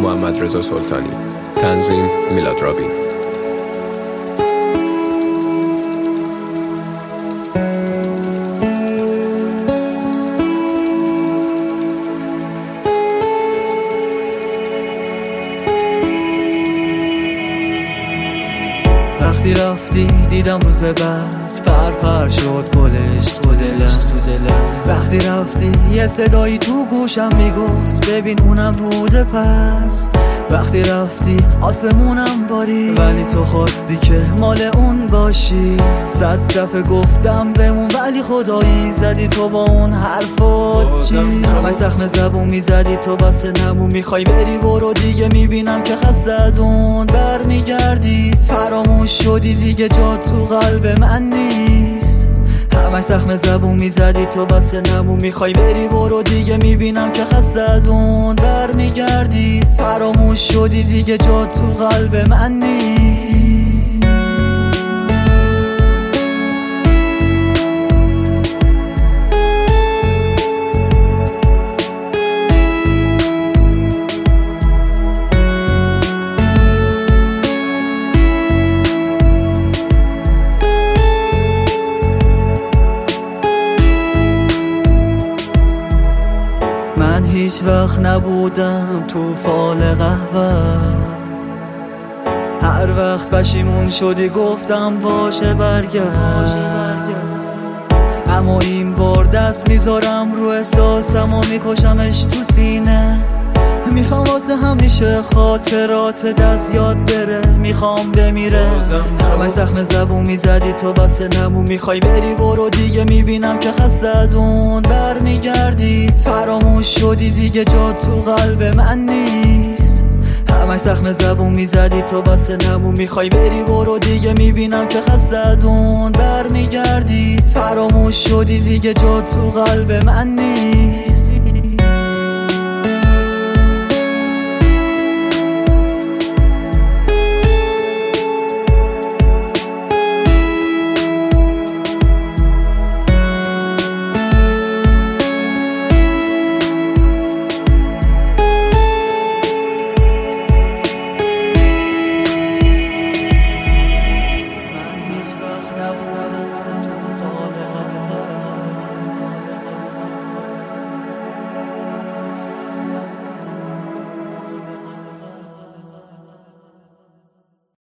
محمد رضا سلطانی. تنظیم میلاد رابین. وقتی رفتی دیدم روز بعد پر شد گلش تو دلم. وقتی رفتی یه صدایی تو گوشم میگفت ببین اونم بوده پس. وقتی رفتی آسمونم باری ولی تو خواستی که مال اون باشی. 100 دفعه گفتم بمون ولی خدایی زدی تو با اون حرفات چی. همش زخم زبون میزدی تو بس نمون. میخوای بری برو دیگه میبینم که خسته از اون برمیگردی. فراموش شدی دیگه جا تو قلب من نیست. همش زخم زبون میزدی تو بس نمون. میخوای بری برو دیگه میبینم که خسته از اون برمیگردی. فراموش شدی دیگه جا تو قلب من نیست. من هیچ وقت نبودم تو فال قهوت. هر وقت پشیمون شدی گفتم باشه برگرد. اما این بار دست میذارم رو احساسم و میکشمش تو سینه. میخوام واسه همیشه خاطرات دست یاد بره. میخوام بمیره. همش زخم زبون میزدی تو بس نمون. میخوای بری برو دیگه میبینم که خسته از اون برمیگردی. فراموش شدی دیگه جا تو قلب من نیست. همش زخم زبون میزدی تو بس نمون. میخوای بری برو دیگه میبینم که خسته از اون برمیگردی. فراموش شدی دیگه جا تو قلب من نیست.